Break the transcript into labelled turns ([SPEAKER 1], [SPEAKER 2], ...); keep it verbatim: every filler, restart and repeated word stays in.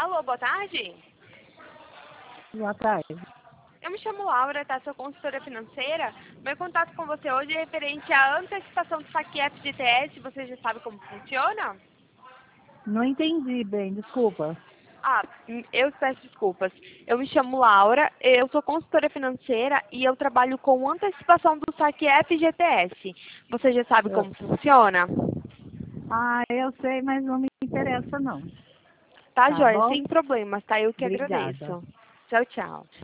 [SPEAKER 1] Alô, boa tarde.
[SPEAKER 2] Boa tarde.
[SPEAKER 1] Eu me chamo Laura, tá? Sou consultora financeira. Meu contato com você hoje é referente à antecipação do saque F G T S. Você já sabe como funciona?
[SPEAKER 2] Não entendi bem, desculpa.
[SPEAKER 1] Ah, hum, eu peço desculpas. Eu me chamo Laura, eu sou consultora financeira e eu trabalho com antecipação do saque F G T S. Você já sabe
[SPEAKER 2] Eu-
[SPEAKER 1] como funciona?
[SPEAKER 2] Ah, eu sei, mas não me interessa não.
[SPEAKER 1] Tá,
[SPEAKER 2] Tá
[SPEAKER 1] joia,
[SPEAKER 2] bom?
[SPEAKER 1] sem problemas, tá? Eu que
[SPEAKER 2] Obrigada.
[SPEAKER 1] agradeço. Tchau, tchau.